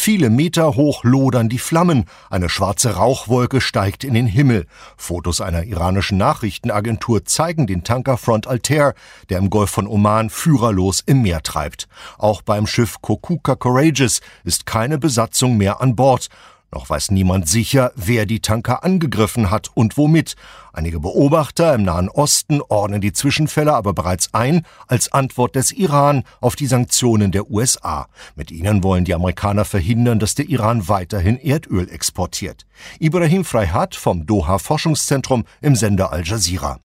Viele Meter hoch lodern die Flammen. Eine schwarze Rauchwolke steigt in den Himmel. Fotos einer iranischen Nachrichtenagentur zeigen den Tanker Front Altair, der im Golf von Oman führerlos im Meer treibt. Auch beim Schiff Kokuka Courageous ist keine Besatzung mehr an Bord. Noch weiß niemand sicher, wer die Tanker angegriffen hat und womit. Einige Beobachter im Nahen Osten ordnen die Zwischenfälle aber bereits ein als Antwort des Iran auf die Sanktionen der USA. Mit ihnen wollen die Amerikaner verhindern, dass der Iran weiterhin Erdöl exportiert. Ibrahim Freihat vom Doha Forschungszentrum im Sender Al Jazeera.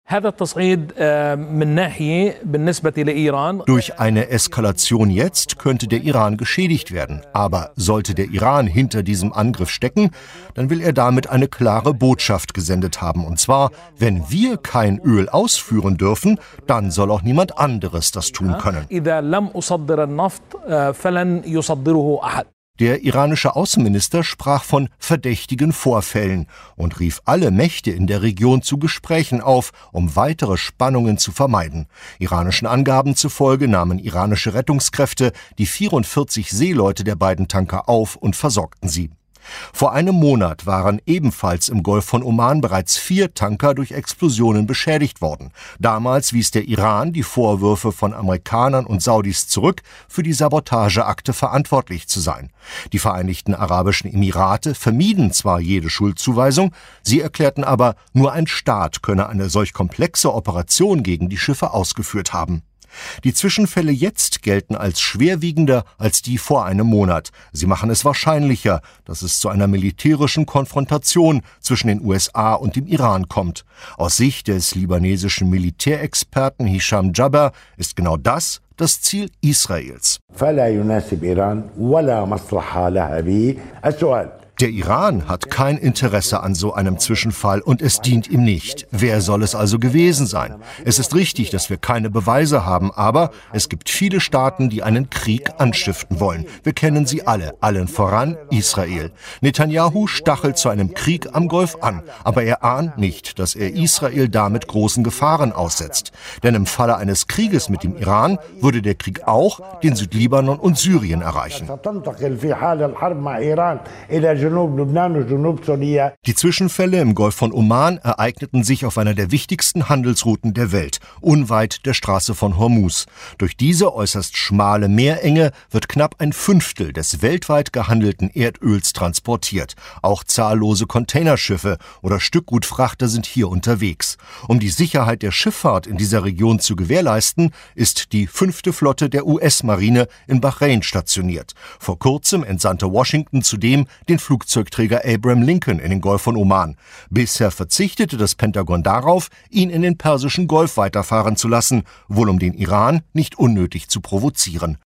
Durch eine Eskalation jetzt könnte der Iran geschädigt werden. Aber sollte der Iran hinter diesem Angriff stecken, dann will er damit eine klare Botschaft gesendet haben. Und zwar, wenn wir kein Öl ausführen dürfen, dann soll auch niemand anderes das tun können. Der iranische Außenminister sprach von verdächtigen Vorfällen und rief alle Mächte in der Region zu Gesprächen auf, um weitere Spannungen zu vermeiden. Iranischen Angaben zufolge nahmen iranische Rettungskräfte die 44 Seeleute der beiden Tanker auf und versorgten sie. Vor einem Monat waren ebenfalls im Golf von Oman bereits 4 Tanker durch Explosionen beschädigt worden. Damals wies der Iran die Vorwürfe von Amerikanern und Saudis zurück, für die Sabotageakte verantwortlich zu sein. Die Vereinigten Arabischen Emirate vermieden zwar jede Schuldzuweisung, sie erklärten aber, nur ein Staat könne eine solch komplexe Operation gegen die Schiffe ausgeführt haben. Die Zwischenfälle jetzt gelten als schwerwiegender als die vor einem Monat. Sie machen es wahrscheinlicher, dass es zu einer militärischen Konfrontation zwischen den USA und dem Iran kommt. Aus Sicht des libanesischen Militärexperten Hisham Jabber ist genau das Ziel Israels. Der Iran hat kein Interesse an so einem Zwischenfall und es dient ihm nicht. Wer soll es also gewesen sein? Es ist richtig, dass wir keine Beweise haben, aber es gibt viele Staaten, die einen Krieg anstiften wollen. Wir kennen sie alle, allen voran Israel. Netanyahu stachelt zu einem Krieg am Golf an, aber er ahnt nicht, dass er Israel damit großen Gefahren aussetzt. Denn im Falle eines Krieges mit dem Iran würde der Krieg auch den Südlibanon und Syrien erreichen. Die Zwischenfälle im Golf von Oman ereigneten sich auf einer der wichtigsten Handelsrouten der Welt, unweit der Straße von Hormuz. Durch diese äußerst schmale Meerenge wird knapp ein Fünftel des weltweit gehandelten Erdöls transportiert. Auch zahllose Containerschiffe oder Stückgutfrachter sind hier unterwegs. Um die Sicherheit der Schifffahrt in dieser Region zu gewährleisten, ist die 5. Flotte der US-Marine in Bahrain stationiert. Vor kurzem entsandte Washington zudem den Flugzeugträger Abraham Lincoln in den Golf von Oman. Bisher verzichtete das Pentagon darauf, ihn in den Persischen Golf weiterfahren zu lassen, wohl um den Iran nicht unnötig zu provozieren.